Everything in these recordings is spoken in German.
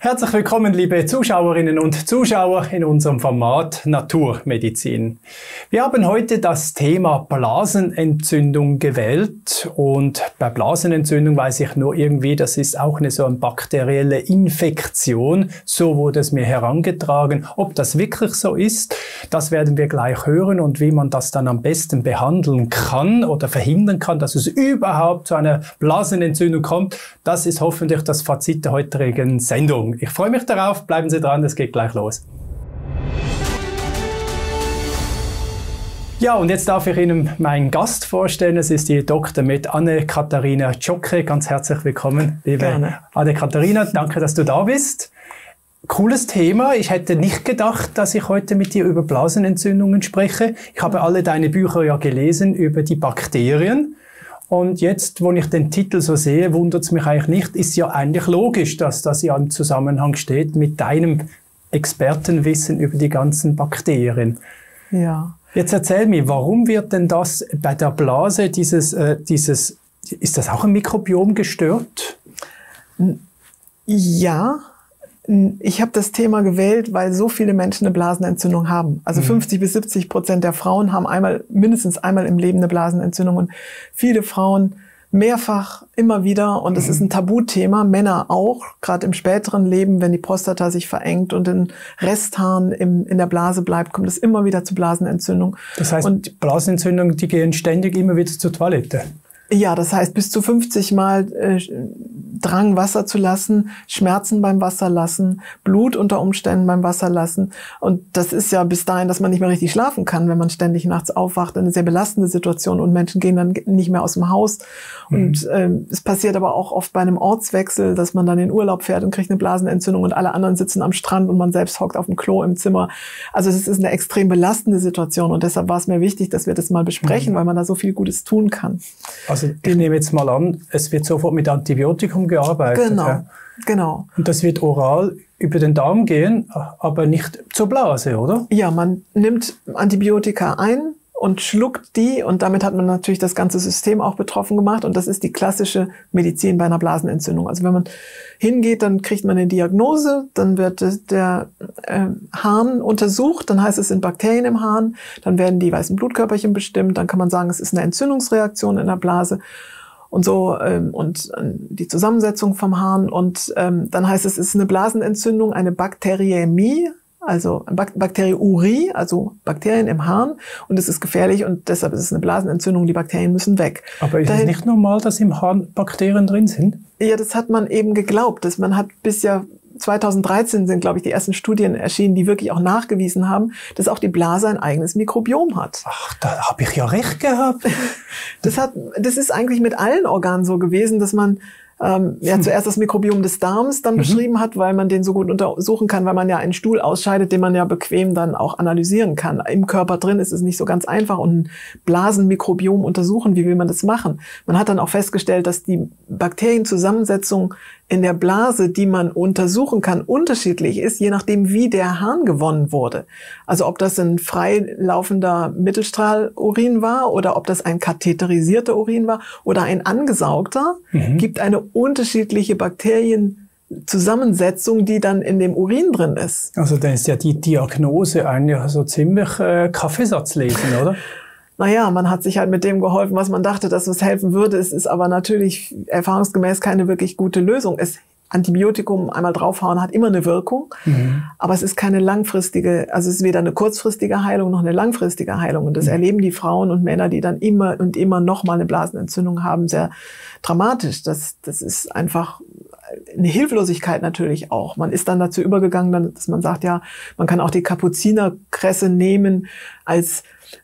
Herzlich willkommen, liebe Zuschauerinnen und Zuschauer in unserem Format Naturmedizin. Wir haben heute das Thema Blasenentzündung gewählt und bei Blasenentzündung weiß ich nur irgendwie, das ist auch so eine bakterielle Infektion, so wurde es mir herangetragen. Ob das wirklich so ist, das werden wir gleich hören und wie man das dann am besten behandeln kann oder verhindern kann, dass es überhaupt zu einer Blasenentzündung kommt, das ist hoffentlich das Fazit der heutigen Sendung. Ich freue mich darauf, bleiben Sie dran, es geht gleich los. Ja, und jetzt darf ich Ihnen meinen Gast vorstellen. Es ist die Dr. med. Anne-Katharina Czokre. Ganz herzlich willkommen, liebe Anne-Katharina. Danke, dass du da bist. Cooles Thema. Ich hätte nicht gedacht, dass ich heute mit dir über Blasenentzündungen spreche. Ich habe alle deine Bücher ja gelesen über die Bakterien. Und jetzt, wo ich den Titel so sehe, wundert es mich eigentlich nicht. Ist ja eigentlich logisch, dass das ja im Zusammenhang steht mit deinem Expertenwissen über die ganzen Bakterien. Ja. Jetzt erzähl mir, warum wird denn das bei der Blase ist das auch ein Mikrobiom gestört? Ja. Ich habe das Thema gewählt, weil so viele Menschen eine Blasenentzündung haben. Also 50-70% der Frauen haben mindestens einmal im Leben eine Blasenentzündung und viele Frauen mehrfach, immer wieder. Und es ist ein Tabuthema, Männer auch, gerade im späteren Leben, wenn die Prostata sich verengt und ein Restharn in der Blase bleibt, kommt es immer wieder zu Blasenentzündung. Das heißt, die Blasenentzündungen, die gehen ständig immer wieder zur Toilette? Ja, das heißt, bis zu 50 Mal Drang, Wasser zu lassen, Schmerzen beim Wasserlassen, Blut unter Umständen beim Wasserlassen. Und das ist ja bis dahin, dass man nicht mehr richtig schlafen kann, wenn man ständig nachts aufwacht. Eine sehr belastende Situation und Menschen gehen dann nicht mehr aus dem Haus. Und es passiert aber auch oft bei einem Ortswechsel, dass man dann in Urlaub fährt und kriegt eine Blasenentzündung und alle anderen sitzen am Strand und man selbst hockt auf dem Klo im Zimmer. Also es ist eine extrem belastende Situation und deshalb war es mir wichtig, dass wir das mal besprechen, weil man da so viel Gutes tun kann. Also ich nehme jetzt mal an, es wird sofort mit Antibiotikum gearbeitet. Genau, ja. Genau. Und das wird oral über den Darm gehen, aber nicht zur Blase, oder? Ja, man nimmt Antibiotika ein und schluckt die und damit hat man natürlich das ganze System auch betroffen gemacht und das ist die klassische Medizin bei einer Blasenentzündung. Also wenn man hingeht, dann kriegt man eine Diagnose, dann wird der Harn untersucht, dann heißt es, es sind Bakterien im Harn, dann werden die weißen Blutkörperchen bestimmt, dann kann man sagen, es ist eine Entzündungsreaktion in der Blase und so und die Zusammensetzung vom Harn und dann heißt es ist eine Blasenentzündung, eine Bakteriämie, also Bakteriurie, also Bakterien im Harn und es ist gefährlich und deshalb ist es eine Blasenentzündung, die Bakterien müssen weg. Aber ist es nicht normal, dass im Harn Bakterien drin sind? Ja, das hat man eben geglaubt, dass man hat bis ja 2013 sind, glaube ich, die ersten Studien erschienen, die wirklich auch nachgewiesen haben, dass auch die Blase ein eigenes Mikrobiom hat. Ach, da habe ich ja recht gehabt. Das ist eigentlich mit allen Organen so gewesen, dass man zuerst das Mikrobiom des Darms dann beschrieben hat, weil man den so gut untersuchen kann, weil man ja einen Stuhl ausscheidet, den man ja bequem dann auch analysieren kann. Im Körper drin ist es nicht so ganz einfach und ein Blasenmikrobiom untersuchen, wie will man das machen? Man hat dann auch festgestellt, dass die Bakterienzusammensetzung in der Blase, die man untersuchen kann, unterschiedlich ist, je nachdem, wie der Harn gewonnen wurde. Also ob das ein freilaufender Mittelstrahlurin war oder ob das ein katheterisierter Urin war oder ein angesaugter, gibt eine unterschiedliche Bakterienzusammensetzung, die dann in dem Urin drin ist. Also dann ist ja die Diagnose eigentlich so ziemlich Kaffeesatz lesen, oder? Naja, man hat sich halt mit dem geholfen, was man dachte, dass es helfen würde. Es ist aber natürlich erfahrungsgemäß keine wirklich gute Lösung. Antibiotikum einmal draufhauen hat immer eine Wirkung, aber es ist keine langfristige, also es ist weder eine kurzfristige Heilung noch eine langfristige Heilung. Und das erleben die Frauen und Männer, die dann immer und immer noch mal eine Blasenentzündung haben, sehr dramatisch. Das ist einfach eine Hilflosigkeit natürlich auch. Man ist dann dazu übergegangen, dass man sagt, ja, man kann auch die Kapuzinerkresse nehmen als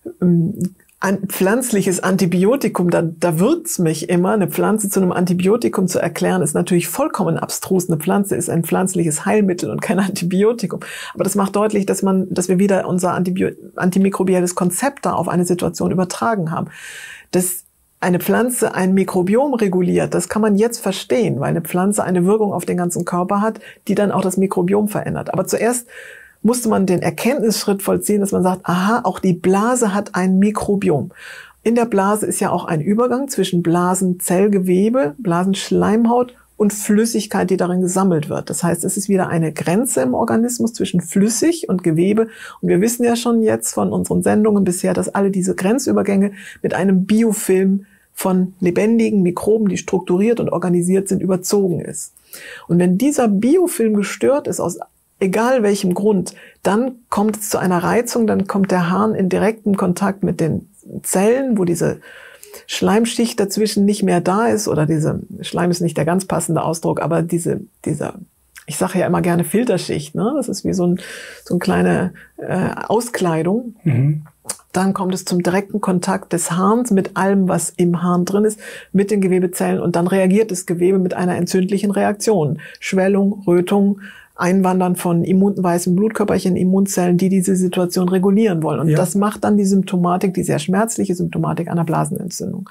ein pflanzliches Antibiotikum, da würzt mich immer, eine Pflanze zu einem Antibiotikum zu erklären, ist natürlich vollkommen abstrus. Eine Pflanze ist ein pflanzliches Heilmittel und kein Antibiotikum. Aber das macht deutlich, dass wir wieder unser antimikrobielles Konzept da auf eine Situation übertragen haben. Dass eine Pflanze ein Mikrobiom reguliert, das kann man jetzt verstehen, weil eine Pflanze eine Wirkung auf den ganzen Körper hat, die dann auch das Mikrobiom verändert. Aber zuerst musste man den Erkenntnisschritt vollziehen, dass man sagt, aha, auch die Blase hat ein Mikrobiom. In der Blase ist ja auch ein Übergang zwischen Blasenzellgewebe, Blasenschleimhaut und Flüssigkeit, die darin gesammelt wird. Das heißt, es ist wieder eine Grenze im Organismus zwischen flüssig und Gewebe. Und wir wissen ja schon jetzt von unseren Sendungen bisher, dass alle diese Grenzübergänge mit einem Biofilm von lebendigen Mikroben, die strukturiert und organisiert sind, überzogen ist. Und wenn dieser Biofilm gestört ist, aus egal welchem Grund, dann kommt es zu einer Reizung, dann kommt der Harn in direkten Kontakt mit den Zellen, wo diese Schleimschicht dazwischen nicht mehr da ist, oder Schleim ist nicht der ganz passende Ausdruck, aber dieser, ich sage ja immer gerne Filterschicht, ne? Das ist wie so eine kleine Auskleidung. Mhm. Dann kommt es zum direkten Kontakt des Harns mit allem, was im Harn drin ist, mit den Gewebezellen, und dann reagiert das Gewebe mit einer entzündlichen Reaktion. Schwellung, Rötung, Einwandern von weißen Blutkörperchen, Immunzellen, die diese Situation regulieren wollen. Und das macht dann die Symptomatik, die sehr schmerzliche Symptomatik einer Blasenentzündung.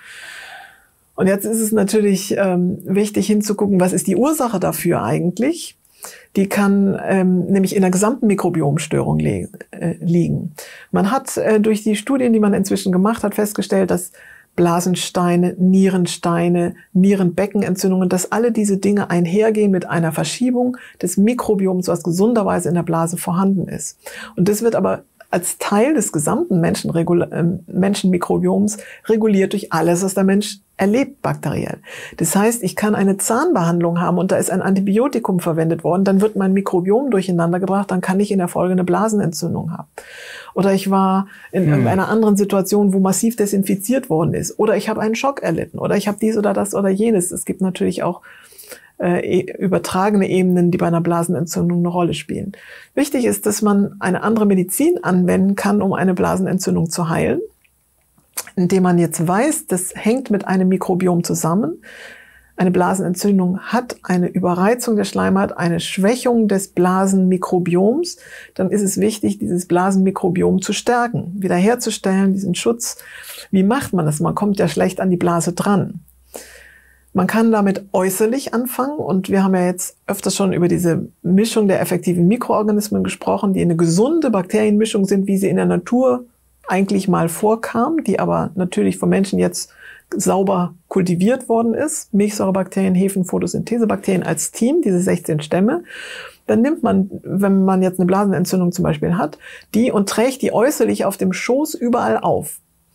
Und jetzt ist es natürlich wichtig hinzugucken, was ist die Ursache dafür eigentlich? Die kann nämlich in der gesamten Mikrobiomstörung liegen. Man hat durch die Studien, die man inzwischen gemacht hat, festgestellt, dass Blasensteine, Nierensteine, Nierenbeckenentzündungen, dass alle diese Dinge einhergehen mit einer Verschiebung des Mikrobioms, was gesunderweise in der Blase vorhanden ist. Und das wird aber als Teil des gesamten Menschenmikrobioms reguliert durch alles, was der Mensch erlebt bakteriell. Das heißt, ich kann eine Zahnbehandlung haben und da ist ein Antibiotikum verwendet worden, dann wird mein Mikrobiom durcheinander gebracht, dann kann ich in der Folge eine Blasenentzündung haben. Oder ich war in einer anderen Situation, wo massiv desinfiziert worden ist. Oder ich habe einen Schock erlitten. Oder ich habe dies oder das oder jenes. Es gibt natürlich auch übertragene Ebenen, die bei einer Blasenentzündung eine Rolle spielen. Wichtig ist, dass man eine andere Medizin anwenden kann, um eine Blasenentzündung zu heilen, indem man jetzt weiß, das hängt mit einem Mikrobiom zusammen. Eine Blasenentzündung hat eine Überreizung der Schleimhaut, eine Schwächung des Blasenmikrobioms. Dann ist es wichtig, dieses Blasenmikrobiom zu stärken, wiederherzustellen, diesen Schutz. Wie macht man das? Man kommt ja schlecht an die Blase dran. Man kann damit äußerlich anfangen, und wir haben ja jetzt öfters schon über diese Mischung der effektiven Mikroorganismen gesprochen, die eine gesunde Bakterienmischung sind, wie sie in der Natur eigentlich mal vorkam, die aber natürlich von Menschen jetzt sauber kultiviert worden ist. Milchsäurebakterien, Hefen, Photosynthesebakterien als Team, diese 16 Stämme. Dann nimmt man, wenn man jetzt eine Blasenentzündung zum Beispiel hat, die und trägt die äußerlich auf dem Schoß überall auf.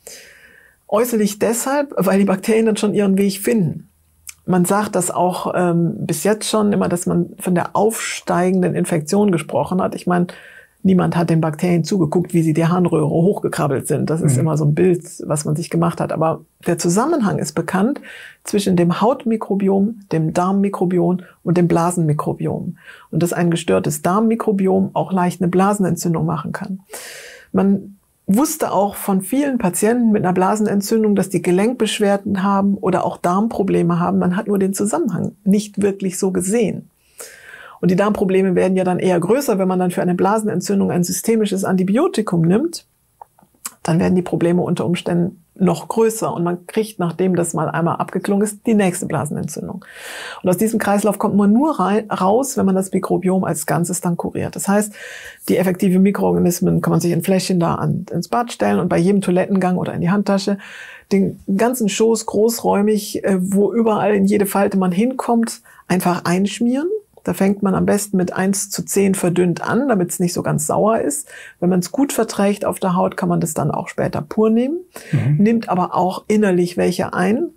Äußerlich deshalb, weil die Bakterien dann schon ihren Weg finden. Man sagt das auch bis jetzt schon immer, dass man von der aufsteigenden Infektion gesprochen hat. Ich meine, niemand hat den Bakterien zugeguckt, wie sie die Harnröhre hochgekrabbelt sind. Das ist immer so ein Bild, was man sich gemacht hat. Aber der Zusammenhang ist bekannt zwischen dem Hautmikrobiom, dem Darmmikrobiom und dem Blasenmikrobiom. Und dass ein gestörtes Darmmikrobiom auch leicht eine Blasenentzündung machen kann. Man wusste auch von vielen Patienten mit einer Blasenentzündung, dass die Gelenkbeschwerden haben oder auch Darmprobleme haben. Man hat nur den Zusammenhang nicht wirklich so gesehen. Und die Darmprobleme werden ja dann eher größer, wenn man dann für eine Blasenentzündung ein systemisches Antibiotikum nimmt. Dann werden die Probleme unter Umständen noch größer und man kriegt, nachdem das mal einmal abgeklungen ist, die nächste Blasenentzündung. Und aus diesem Kreislauf kommt man nur raus, wenn man das Mikrobiom als Ganzes dann kuriert. Das heißt, die effektiven Mikroorganismen kann man sich in Fläschchen da ins Bad stellen und bei jedem Toilettengang oder in die Handtasche den ganzen Schoß großräumig, wo überall in jede Falte man hinkommt, einfach einschmieren. Da fängt man am besten mit 1:10 verdünnt an, damit es nicht so ganz sauer ist. Wenn man es gut verträgt auf der Haut, kann man das dann auch später pur nehmen. Nimmt aber auch innerlich welche ein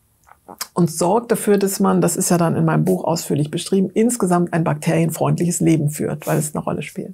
und sorgt dafür, dass man, das ist ja dann in meinem Buch ausführlich beschrieben, insgesamt ein bakterienfreundliches Leben führt, weil es eine Rolle spielt.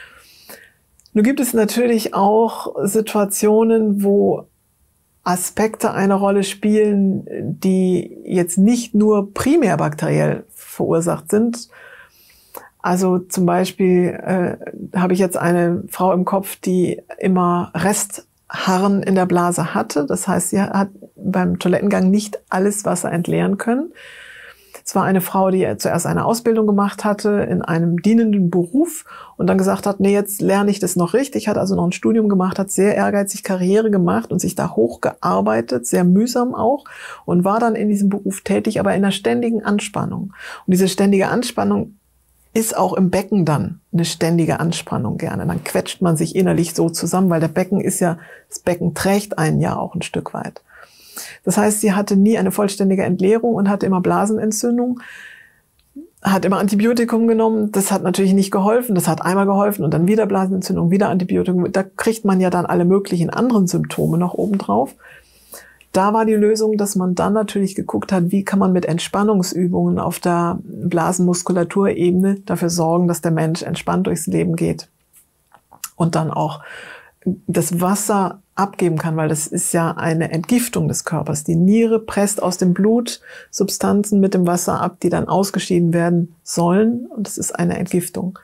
Nun gibt es natürlich auch Situationen, wo Aspekte eine Rolle spielen, die jetzt nicht nur primär bakteriell verursacht sind. Also zum Beispiel habe ich jetzt eine Frau im Kopf, die immer Restharn in der Blase hatte. Das heißt, sie hat beim Toilettengang nicht alles Wasser entleeren können. Es war eine Frau, die zuerst eine Ausbildung gemacht hatte in einem dienenden Beruf und dann gesagt hat, nee, jetzt lerne ich das noch richtig, hat also noch ein Studium gemacht, hat sehr ehrgeizig Karriere gemacht und sich da hochgearbeitet, sehr mühsam auch, und war dann in diesem Beruf tätig, aber in einer ständigen Anspannung. Und diese ständige Anspannung ist auch im Becken dann eine ständige Anspannung gerne. Dann quetscht man sich innerlich so zusammen, weil das Becken trägt einen ja auch ein Stück weit. Das heißt, sie hatte nie eine vollständige Entleerung und hatte immer Blasenentzündung, hat immer Antibiotikum genommen. Das hat natürlich nicht geholfen. Das hat einmal geholfen und dann wieder Blasenentzündung, wieder Antibiotikum. Da kriegt man ja dann alle möglichen anderen Symptome noch obendrauf. Da war die Lösung, dass man dann natürlich geguckt hat, wie kann man mit Entspannungsübungen auf der Blasenmuskulaturebene dafür sorgen, dass der Mensch entspannt durchs Leben geht und dann auch das Wasser abgeben kann, weil das ist ja eine Entgiftung des Körpers. Die Niere presst aus dem Blut Substanzen mit dem Wasser ab, die dann ausgeschieden werden sollen, und das ist eine Entgiftung.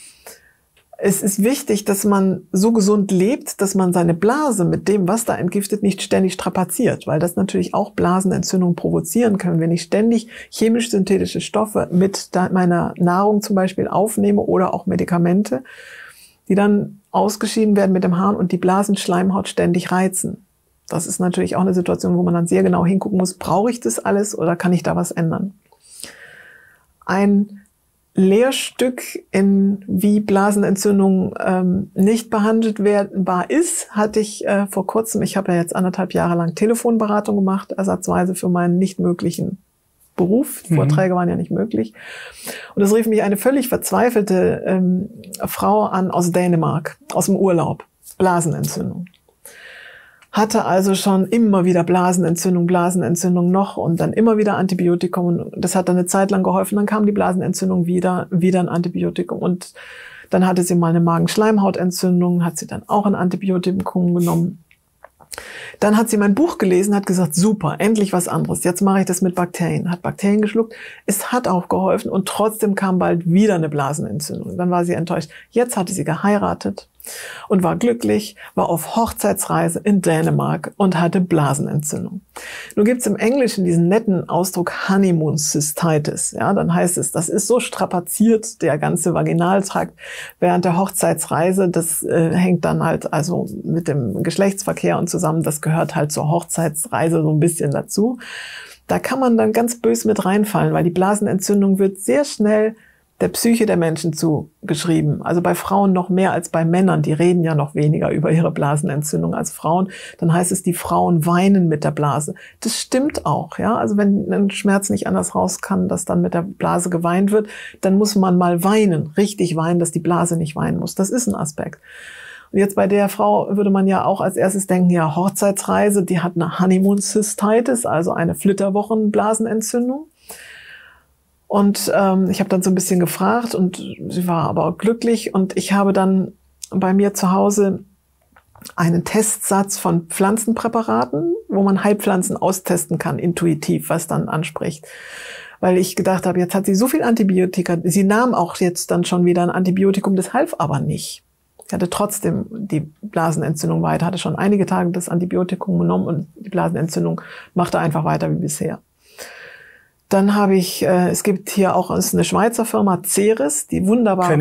Es ist wichtig, dass man so gesund lebt, dass man seine Blase mit dem, was da entgiftet, nicht ständig strapaziert, weil das natürlich auch Blasenentzündungen provozieren kann. Wenn ich ständig chemisch-synthetische Stoffe mit meiner Nahrung zum Beispiel aufnehme oder auch Medikamente, die dann ausgeschieden werden mit dem Harn und die Blasenschleimhaut ständig reizen. Das ist natürlich auch eine Situation, wo man dann sehr genau hingucken muss, brauche ich das alles oder kann ich da was ändern? Ein Lehrstück in wie Blasenentzündung nicht behandelt werden ist, hatte ich vor kurzem. Ich habe ja jetzt 1,5 Jahre lang Telefonberatung gemacht, ersatzweise für meinen nicht möglichen Beruf. Vorträge waren ja nicht möglich. Und es rief mich eine völlig verzweifelte Frau an aus Dänemark, aus dem Urlaub. Blasenentzündung. Hatte also schon immer wieder Blasenentzündung noch und dann immer wieder Antibiotikum. Und das hat dann eine Zeit lang geholfen. Dann kam die Blasenentzündung wieder ein Antibiotikum. Und dann hatte sie mal eine Magenschleimhautentzündung, hat sie dann auch ein Antibiotikum genommen. Dann hat sie mein Buch gelesen, hat gesagt, super, endlich was anderes. Jetzt mache ich das mit Bakterien. Hat Bakterien geschluckt. Es hat auch geholfen und trotzdem kam bald wieder eine Blasenentzündung. Dann war sie enttäuscht. Jetzt hatte sie geheiratet und war glücklich, war auf Hochzeitsreise in Dänemark und hatte Blasenentzündung. Nun gibt's im Englischen diesen netten Ausdruck Honeymoon Cystitis. Ja, dann heißt es, das ist so strapaziert, der ganze Vaginaltrakt während der Hochzeitsreise. Das hängt dann halt also mit dem Geschlechtsverkehr und zusammen. Das gehört halt zur Hochzeitsreise so ein bisschen dazu. Da kann man dann ganz bös mit reinfallen, weil die Blasenentzündung wird sehr schnell der Psyche der Menschen zugeschrieben. Also bei Frauen noch mehr als bei Männern. Die reden ja noch weniger über ihre Blasenentzündung als Frauen. Dann heißt es, die Frauen weinen mit der Blase. Das stimmt auch, ja. Also wenn ein Schmerz nicht anders raus kann, dass dann mit der Blase geweint wird, dann muss man mal weinen, richtig weinen, dass die Blase nicht weinen muss. Das ist ein Aspekt. Und jetzt bei der Frau würde man ja auch als erstes denken, ja, Hochzeitsreise, die hat eine Honeymoon Cystitis, also eine Flitterwochen-Blasenentzündung. Und ich habe dann so ein bisschen gefragt und sie war aber auch glücklich. Und ich habe dann bei mir zu Hause einen Testsatz von Pflanzenpräparaten, wo man Heilpflanzen austesten kann, intuitiv, was dann anspricht. Weil ich gedacht habe, jetzt hat sie so viel Antibiotika. Sie nahm auch jetzt dann schon wieder ein Antibiotikum, das half aber nicht. Ich hatte trotzdem die Blasenentzündung weiter, hatte schon einige Tage das Antibiotikum genommen und die Blasenentzündung machte einfach weiter wie bisher. Dann habe ich, es gibt hier auch eine Schweizer Firma, Ceres, die wunderbare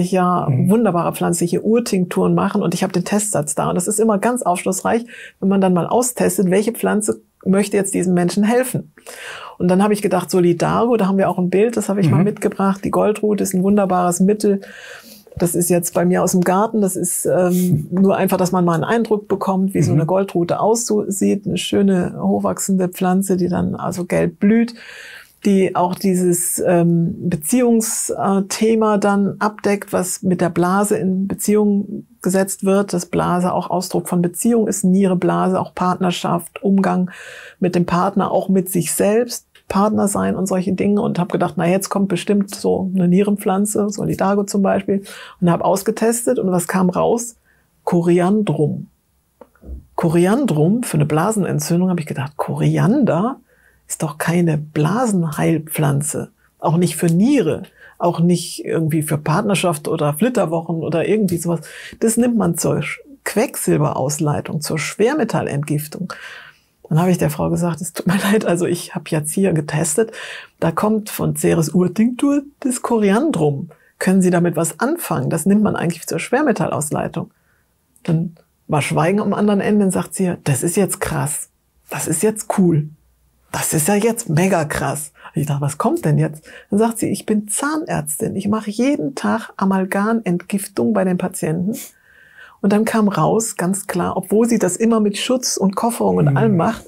pflanzliche Urtinkturen machen. Und ich habe den Testsatz da. Und das ist immer ganz aufschlussreich, wenn man dann mal austestet, welche Pflanze möchte jetzt diesem Menschen helfen. Und dann habe ich gedacht, Solidago, da haben wir auch ein Bild, das habe ich mal mitgebracht. Die Goldrute ist ein wunderbares Mittel. Das ist jetzt bei mir aus dem Garten. Das ist nur einfach, dass man mal einen Eindruck bekommt, wie so eine Goldrute aussieht. Eine schöne, hochwachsende Pflanze, die dann also gelb blüht, die auch dieses Beziehungsthema dann abdeckt, was mit der Blase in Beziehung gesetzt wird. Das Blase auch Ausdruck von Beziehung ist, Niere, Blase, auch Partnerschaft, Umgang mit dem Partner, auch mit sich selbst, Partner sein und solche Dinge. Und habe gedacht, na jetzt kommt bestimmt so eine Nierenpflanze, Solidago zum Beispiel, und habe ausgetestet. Und was kam raus? Koriandrum. Koriandrum für eine Blasenentzündung, habe ich gedacht, Koriander ist doch keine Blasenheilpflanze, auch nicht für Niere, auch nicht irgendwie für Partnerschaft oder Flitterwochen oder irgendwie sowas. Das nimmt man zur Quecksilberausleitung, zur Schwermetallentgiftung. Dann habe ich der Frau gesagt, es tut mir leid, also ich habe jetzt hier getestet, da kommt von Ceres Urtinktur das Koriandrum. Können Sie damit was anfangen? Das nimmt man eigentlich zur Schwermetallausleitung. Dann war Schweigen am anderen Ende und sagt sie, das ist jetzt krass, das ist jetzt cool. Das ist ja jetzt mega krass. Ich dachte, was kommt denn jetzt? Dann sagt sie, ich bin Zahnärztin. Ich mache jeden Tag Amalgamentgiftung bei den Patienten. Und dann kam raus, ganz klar, obwohl sie das immer mit Schutz und Kofferung und allem macht,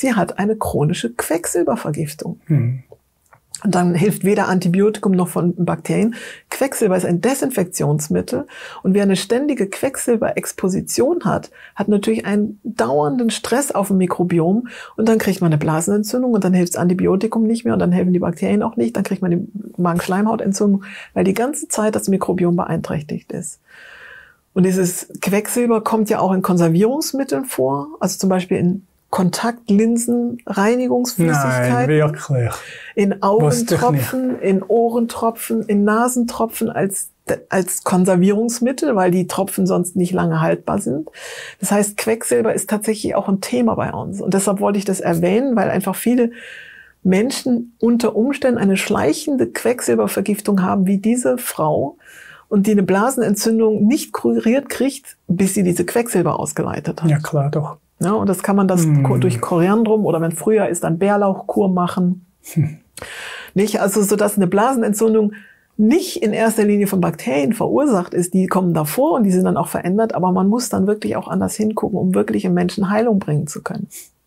sie hat eine chronische Quecksilbervergiftung. Und dann hilft weder Antibiotikum noch von Bakterien. Quecksilber ist ein Desinfektionsmittel. Und wer eine ständige Quecksilberexposition hat, hat natürlich einen dauernden Stress auf dem Mikrobiom. Und dann kriegt man eine Blasenentzündung und dann hilft das Antibiotikum nicht mehr und dann helfen die Bakterien auch nicht. Dann kriegt man die Magenschleimhautentzündung, weil die ganze Zeit das Mikrobiom beeinträchtigt ist. Und dieses Quecksilber kommt ja auch in Konservierungsmitteln vor. Also zum Beispiel in Kontaktlinsen, Reinigungsflüssigkeit. Nein, wirklich. In Augentropfen, in Ohrentropfen, in Nasentropfen als Konservierungsmittel, weil die Tropfen sonst nicht lange haltbar sind. Das heißt, Quecksilber ist tatsächlich auch ein Thema bei uns. Und deshalb wollte ich das erwähnen, weil einfach viele Menschen unter Umständen eine schleichende Quecksilbervergiftung haben, wie diese Frau, und die eine Blasenentzündung nicht kuriert kriegt, bis sie diese Quecksilber ausgeleitet hat. Ja, klar, doch. Ja, und das kann man durch Koriandrum oder wenn früher ist, dann Bärlauchkur machen. Nicht, also, so dass eine Blasenentzündung nicht in erster Linie von Bakterien verursacht ist. Die kommen davor und die sind dann auch verändert, aber man muss dann wirklich auch anders hingucken, um wirklich im Menschen Heilung bringen zu können.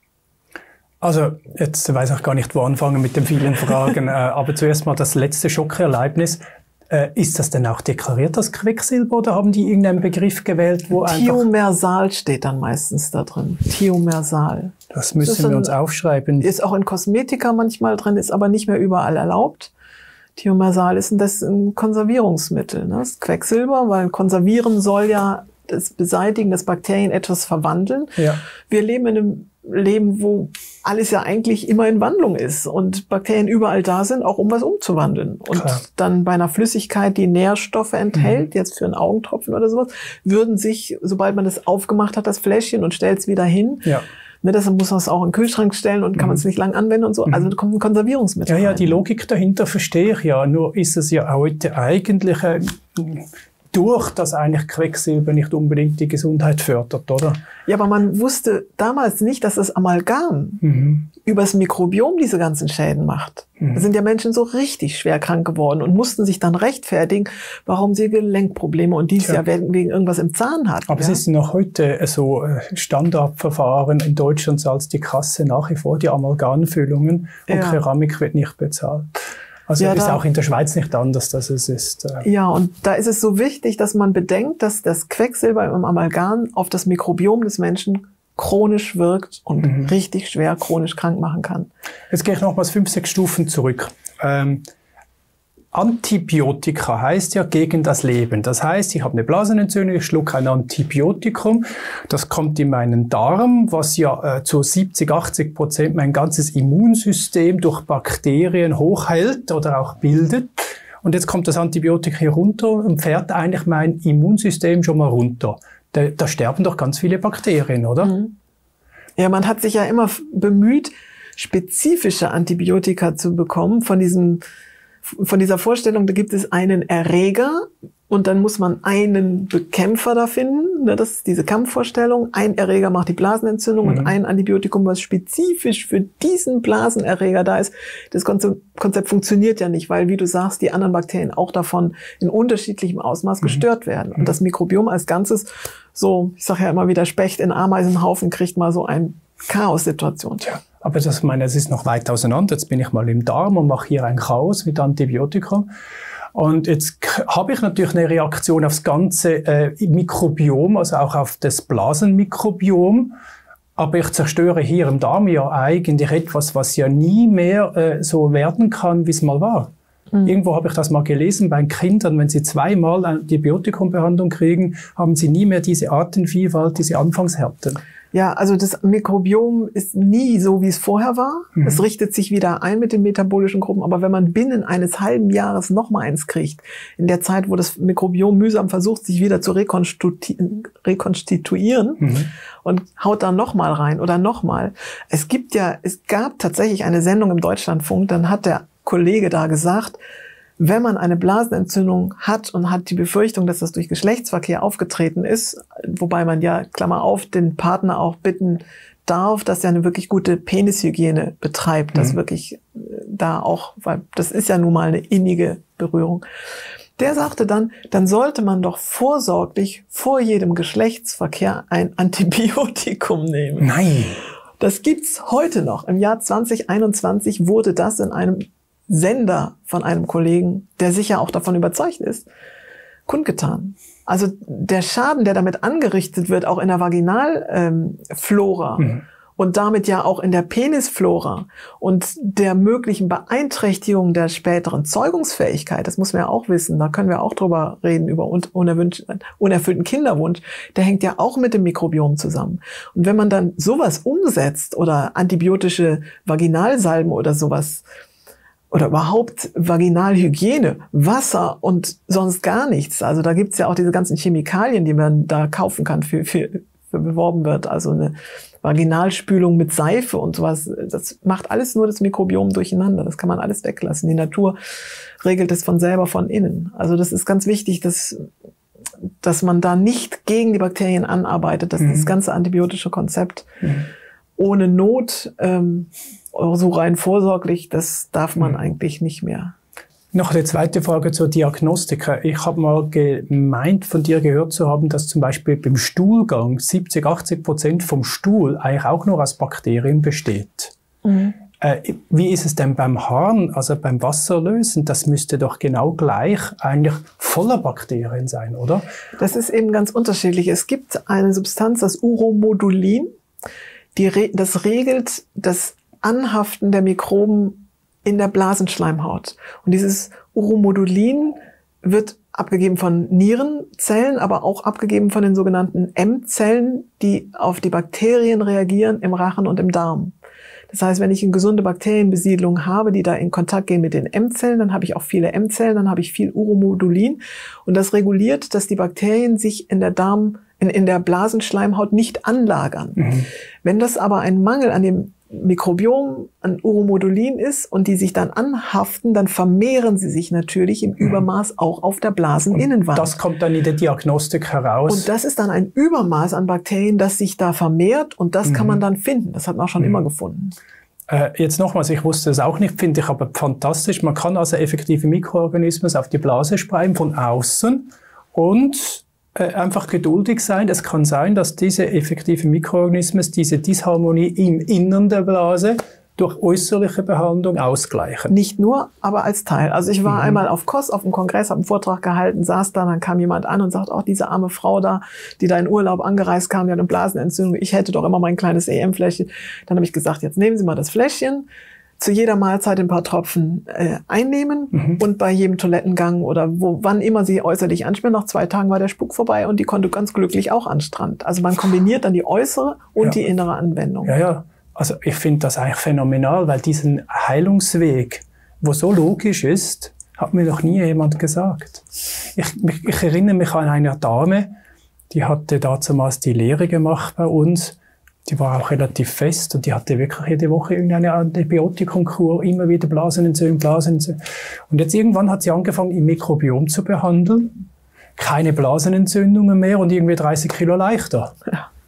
Also, jetzt weiß ich gar nicht, wo anfangen mit den vielen Fragen, aber zuerst mal das letzte Schockerlebnis. Ist das denn auch deklariert, das Quecksilber, oder haben die irgendeinen Begriff gewählt, wo einfach... Thiomersal steht dann meistens da drin. Thiomersal. Das müssen wir uns aufschreiben. Ist auch in Kosmetika manchmal drin, ist aber nicht mehr überall erlaubt. Thiomersal ist ein Konservierungsmittel. Ne? Das ist Quecksilber, weil konservieren soll ja das Beseitigen des Bakterien etwas verwandeln. Ja. Wir leben in einem Leben, wo alles ja eigentlich immer in Wandlung ist und Bakterien überall da sind, auch um was umzuwandeln. Und klar, dann bei einer Flüssigkeit, die Nährstoffe enthält, jetzt für einen Augentropfen oder sowas, würden sich, sobald man das aufgemacht hat, das Fläschchen, und stellt es wieder hin, ne, deshalb muss man es auch in den Kühlschrank stellen und kann man es nicht lang anwenden und so. Also da kommt ein Konservierungsmittel rein. Die Logik dahinter verstehe ich ja. Nur ist es ja heute eigentlich durch das eigentlich Quecksilber nicht unbedingt die Gesundheit fördert, oder? Ja, aber man wusste damals nicht, dass das Amalgam übers Mikrobiom diese ganzen Schäden macht. Da sind ja Menschen so richtig schwer krank geworden und mussten sich dann rechtfertigen, warum sie Gelenkprobleme und dies Jahr wegen irgendwas im Zahn hatten. Aber es ist noch heute so Standardverfahren in Deutschland, zahlt die Kasse nach wie vor die Amalgamfüllungen und Keramik wird nicht bezahlt. Also ist auch in der Schweiz nicht anders, dass es ist. Ja, und da ist es so wichtig, dass man bedenkt, dass das Quecksilber im Amalgam auf das Mikrobiom des Menschen chronisch wirkt und richtig schwer chronisch krank machen kann. Jetzt gehe ich nochmals 5, 6 Stufen zurück. Antibiotika heißt ja gegen das Leben. Das heißt, ich habe eine Blasenentzündung, ich schlucke ein Antibiotikum, das kommt in meinen Darm, was ja zu 70-80% mein ganzes Immunsystem durch Bakterien hochhält oder auch bildet. Und jetzt kommt das Antibiotika hier runter und fährt eigentlich mein Immunsystem schon mal runter. Da sterben doch ganz viele Bakterien, oder? Ja, man hat sich ja immer bemüht, spezifische Antibiotika zu bekommen von dieser Vorstellung, da gibt es einen Erreger und dann muss man einen Bekämpfer da finden. Das ist diese Kampfvorstellung. Ein Erreger macht die Blasenentzündung und ein Antibiotikum, was spezifisch für diesen Blasenerreger da ist. Das Konzept funktioniert ja nicht, weil, wie du sagst, die anderen Bakterien auch davon in unterschiedlichem Ausmaß gestört werden. Und das Mikrobiom als Ganzes, so, ich sage ja immer wieder, Specht in Ameisenhaufen kriegt mal so eine Chaos-Situation. Ja. Aber das, es ist noch weit auseinander. Jetzt bin ich mal im Darm und mache hier ein Chaos mit Antibiotika. Und jetzt habe ich natürlich eine Reaktion aufs ganze Mikrobiom, also auch auf das Blasenmikrobiom. Aber ich zerstöre hier im Darm ja eigentlich etwas, was ja nie mehr so werden kann, wie es mal war. Irgendwo habe ich das mal gelesen, bei Kindern, wenn sie 2-mal Antibiotikumbehandlung kriegen, haben sie nie mehr diese Artenvielfalt, diese Anfangshärte. Ja, also das Mikrobiom ist nie so, wie es vorher war. Es richtet sich wieder ein mit den metabolischen Gruppen. Aber wenn man binnen eines halben Jahres noch mal eins kriegt, in der Zeit, wo das Mikrobiom mühsam versucht, sich wieder zu rekonstituieren und haut dann noch mal rein oder noch mal. Es gab tatsächlich eine Sendung im Deutschlandfunk, dann hat der Kollege da gesagt, wenn man eine Blasenentzündung hat und hat die Befürchtung, dass das durch Geschlechtsverkehr aufgetreten ist, wobei man ja, Klammer auf, den Partner auch bitten darf, dass er eine wirklich gute Penishygiene betreibt, dass wirklich da auch, weil das ist ja nun mal eine innige Berührung. Der sagte dann sollte man doch vorsorglich vor jedem Geschlechtsverkehr ein Antibiotikum nehmen. Nein. Das gibt's heute noch. Im Jahr 2021 wurde das in einem Sender von einem Kollegen, der sicher auch davon überzeugt ist, kundgetan. Also der Schaden, der damit angerichtet wird, auch in der Vaginalflora und damit ja auch in der Penisflora und der möglichen Beeinträchtigung der späteren Zeugungsfähigkeit, das muss man ja auch wissen, da können wir auch drüber reden, über unerfüllten Kinderwunsch, der hängt ja auch mit dem Mikrobiom zusammen. Und wenn man dann sowas umsetzt oder antibiotische Vaginalsalben oder sowas, oder überhaupt Vaginalhygiene, Wasser und sonst gar nichts. Also da gibt's ja auch diese ganzen Chemikalien, die man da kaufen kann, für beworben wird. Also eine Vaginalspülung mit Seife und sowas. Das macht alles nur das Mikrobiom durcheinander. Das kann man alles weglassen. Die Natur regelt es von selber von innen. Also das ist ganz wichtig, dass man da nicht gegen die Bakterien anarbeitet, dass das ganze antibiotische Konzept ohne Not so rein vorsorglich, das darf man eigentlich nicht mehr. Noch eine zweite Frage zur Diagnostik. Ich habe mal gemeint, von dir gehört zu haben, dass zum Beispiel beim Stuhlgang 70-80% vom Stuhl eigentlich auch nur aus Bakterien besteht. Wie ist es denn beim Harn, also beim Wasserlösen? Das müsste doch genau gleich eigentlich voller Bakterien sein, oder? Das ist eben ganz unterschiedlich. Es gibt eine Substanz, das Uromodulin, das regelt das Anhaften der Mikroben in der Blasenschleimhaut. Und dieses Uromodulin wird abgegeben von Nierenzellen, aber auch abgegeben von den sogenannten M-Zellen, die auf die Bakterien reagieren im Rachen und im Darm. Das heißt, wenn ich eine gesunde Bakterienbesiedlung habe, die da in Kontakt gehen mit den M-Zellen, dann habe ich auch viele M-Zellen, dann habe ich viel Uromodulin. Und das reguliert, dass die Bakterien sich in der Blasenschleimhaut nicht anlagern. Wenn das aber ein Mangel an dem Mikrobiom, an Uromodulin ist und die sich dann anhaften, dann vermehren sie sich natürlich im Übermaß auch auf der Blaseninnenwand. Das kommt dann in der Diagnostik heraus. Und das ist dann ein Übermaß an Bakterien, das sich da vermehrt und das kann man dann finden. Das hat man auch schon immer gefunden. Jetzt nochmals, ich wusste es auch nicht, finde ich aber fantastisch. Man kann also effektive Mikroorganismen auf die Blase sprayen von außen und einfach geduldig sein. Es kann sein, dass diese effektiven Mikroorganismen diese Disharmonie im Innern der Blase durch äußerliche Behandlung ausgleichen. Nicht nur, aber als Teil. Also ich war einmal auf KOS, auf dem Kongress, habe einen Vortrag gehalten, saß da, dann kam jemand an und sagt, auch diese arme Frau da, die da in Urlaub angereist kam, die hat eine Blasenentzündung, ich hätte doch immer mein kleines EM-Fläschchen. Dann habe ich gesagt, jetzt nehmen Sie mal das Fläschchen, zu jeder Mahlzeit ein paar Tropfen einnehmen und bei jedem Toilettengang oder wann immer sie äußerlich ansperren, nach 2 Tagen war der Spuk vorbei und die konnte ganz glücklich auch an den Strand. Also man kombiniert dann die äußere und die innere Anwendung. Ja. Also ich finde das eigentlich phänomenal, weil diesen Heilungsweg, wo so logisch ist, hat mir noch nie jemand gesagt. Ich erinnere mich an eine Dame, die hatte damals die Lehre gemacht bei uns. Die war auch relativ fest und die hatte wirklich jede Woche irgendeine Antibiotikumkur, immer wieder Blasenentzündung. Und jetzt irgendwann hat sie angefangen, ihr Mikrobiom zu behandeln. Keine Blasenentzündungen mehr und irgendwie 30 Kilo leichter.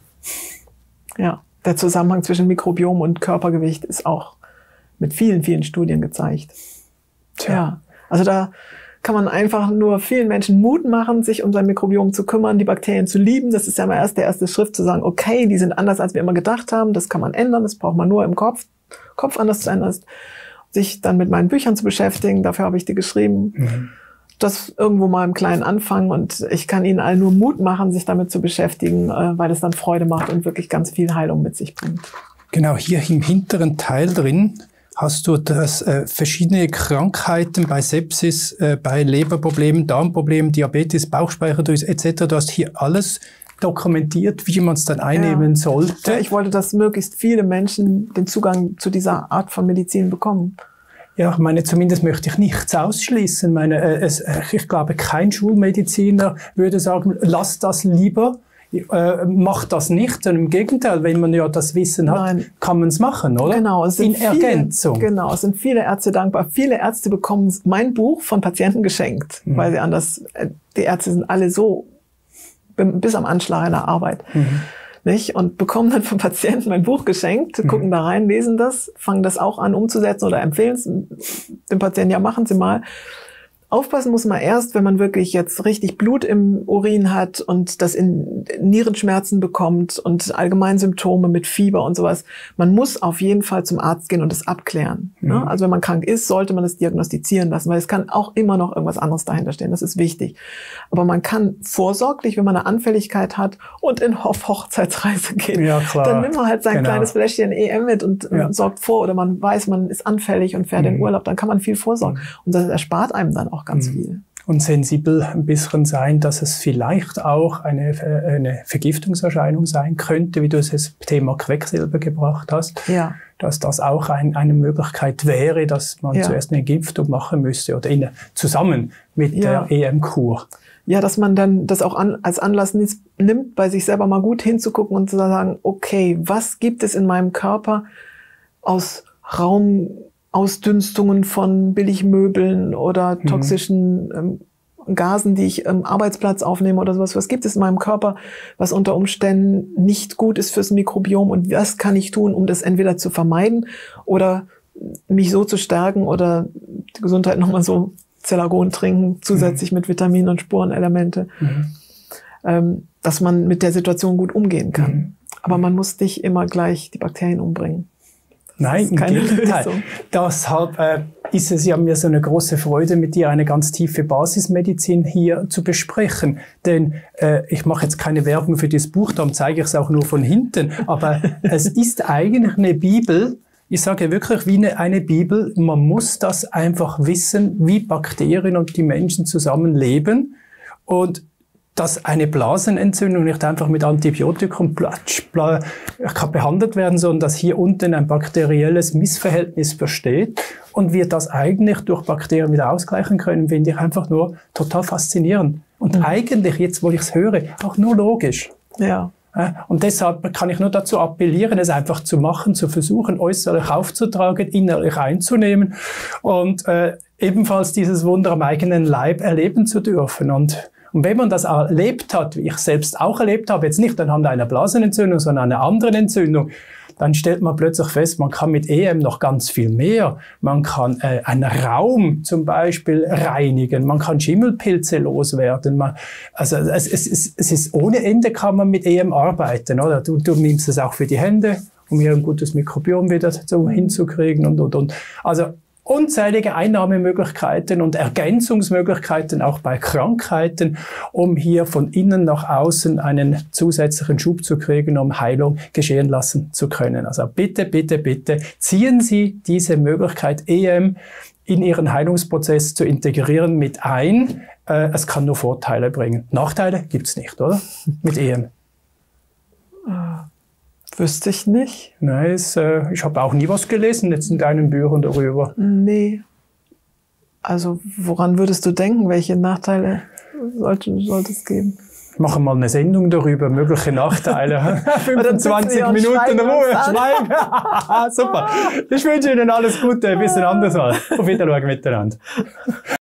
Ja, der Zusammenhang zwischen Mikrobiom und Körpergewicht ist auch mit vielen, vielen Studien gezeigt. Ja, also da kann man einfach nur vielen Menschen Mut machen, sich um sein Mikrobiom zu kümmern, die Bakterien zu lieben. Das ist ja mal der erste Schritt, zu sagen, okay, die sind anders, als wir immer gedacht haben. Das kann man ändern, das braucht man nur im Kopf anders zu ändern. Sich dann mit meinen Büchern zu beschäftigen, dafür habe ich die geschrieben. Das irgendwo mal im Kleinen anfangen und ich kann Ihnen allen nur Mut machen, sich damit zu beschäftigen, weil es dann Freude macht und wirklich ganz viel Heilung mit sich bringt. Genau, hier im hinteren Teil drin hast du verschiedene Krankheiten bei Sepsis, bei Leberproblemen, Darmproblemen, Diabetes, Bauchspeicheldrüse etc. Du hast hier alles dokumentiert, wie man es dann einnehmen sollte. Ja, ich wollte, dass möglichst viele Menschen den Zugang zu dieser Art von Medizin bekommen. Ja, ich meine, zumindest möchte ich nichts ausschließen. Ich glaube, kein Schulmediziner würde sagen, lass das lieber. Macht das nicht, sondern im Gegenteil, wenn man ja das Wissen hat, kann man es machen, oder? Genau, Ergänzung. Genau, es sind viele Ärzte dankbar. Viele Ärzte bekommen mein Buch von Patienten geschenkt, weil sie anders, die Ärzte sind alle so bis am Anschlag in der Arbeit, nicht? Und bekommen dann von Patienten mein Buch geschenkt, gucken da rein, lesen das, fangen das auch an umzusetzen oder empfehlen es dem Patienten, ja, machen Sie mal. Aufpassen muss man erst, wenn man wirklich jetzt richtig Blut im Urin hat und das in Nierenschmerzen bekommt und allgemein Symptome mit Fieber und sowas. Man muss auf jeden Fall zum Arzt gehen und es abklären. Mhm. Ne? Also wenn man krank ist, sollte man es diagnostizieren lassen, weil es kann auch immer noch irgendwas anderes dahinter stehen. Das ist wichtig. Aber man kann vorsorglich, wenn man eine Anfälligkeit hat und auf Hochzeitsreise geht, ja, klar. Dann nimmt man halt sein kleines Fläschchen EM mit und sorgt vor. Oder man weiß, man ist anfällig und fährt in Urlaub. Dann kann man viel vorsorgen. Und das erspart einem dann auch ganz viel. Und sensibel ein bisschen sein, dass es vielleicht auch eine Vergiftungserscheinung sein könnte, wie du es das Thema Quecksilber gebracht hast. Ja. Dass das auch eine Möglichkeit wäre, dass man zuerst eine Entgiftung machen müsste oder zusammen mit der EM-Kur. Ja, dass man dann das auch als Anlass nimmt, bei sich selber mal gut hinzugucken und zu sagen, okay, was gibt es in meinem Körper aus Raumausdünstungen von Billigmöbeln oder toxischen Gasen, die ich am Arbeitsplatz aufnehme oder sowas. Was gibt es in meinem Körper, was unter Umständen nicht gut ist fürs Mikrobiom und was kann ich tun, um das entweder zu vermeiden oder mich so zu stärken oder die Gesundheit nochmal so Zellagon trinken, zusätzlich mit Vitaminen und Spurenelemente, dass man mit der Situation gut umgehen kann. Aber man muss nicht immer gleich die Bakterien umbringen. Nein, im Gegenteil. Deshalb ist es ja mir so eine große Freude, mit dir eine ganz tiefe Basismedizin hier zu besprechen. Denn ich mache jetzt keine Werbung für dieses Buch, darum zeige ich es auch nur von hinten. Aber es ist eigentlich eine Bibel. Ich sage wirklich wie eine Bibel. Man muss das einfach wissen, wie Bakterien und die Menschen zusammenleben. Und dass eine Blasenentzündung nicht einfach mit Antibiotikum kann behandelt werden, sondern dass hier unten ein bakterielles Missverhältnis besteht und wir das eigentlich durch Bakterien wieder ausgleichen können, finde ich einfach nur total faszinierend. Und eigentlich, jetzt wo ich es höre, auch nur logisch. Ja. Und deshalb kann ich nur dazu appellieren, es einfach zu machen, zu versuchen, äußerlich aufzutragen, innerlich einzunehmen und ebenfalls dieses Wunder am eigenen Leib erleben zu dürfen. Und wenn man das erlebt hat, wie ich selbst auch erlebt habe, jetzt nicht anhand einer Blasenentzündung, sondern einer anderen Entzündung, dann stellt man plötzlich fest, man kann mit EM noch ganz viel mehr. Man kann einen Raum zum Beispiel reinigen, man kann Schimmelpilze loswerden. Es ist ohne Ende kann man mit EM arbeiten, oder? Du nimmst es auch für die Hände, um hier ein gutes Mikrobiom wieder hinzukriegen und. Also unzählige Einnahmemöglichkeiten und Ergänzungsmöglichkeiten auch bei Krankheiten, um hier von innen nach außen einen zusätzlichen Schub zu kriegen, um Heilung geschehen lassen zu können. Also bitte, bitte, bitte ziehen Sie diese Möglichkeit EM in Ihren Heilungsprozess zu integrieren mit ein. Es kann nur Vorteile bringen. Nachteile gibt's nicht, oder? Mit EM. Wüsste ich nicht. Nein, ich habe auch nie was gelesen jetzt in deinen Büchern darüber. Nee. Also woran würdest du denken? Welche Nachteile sollte es geben? Machen mal eine Sendung darüber, mögliche Nachteile. 25 Minuten Ruhe, Schweigen. Super. Ich wünsche Ihnen alles Gute, bis ein anderes Mal. Auf Wiedersehen miteinander.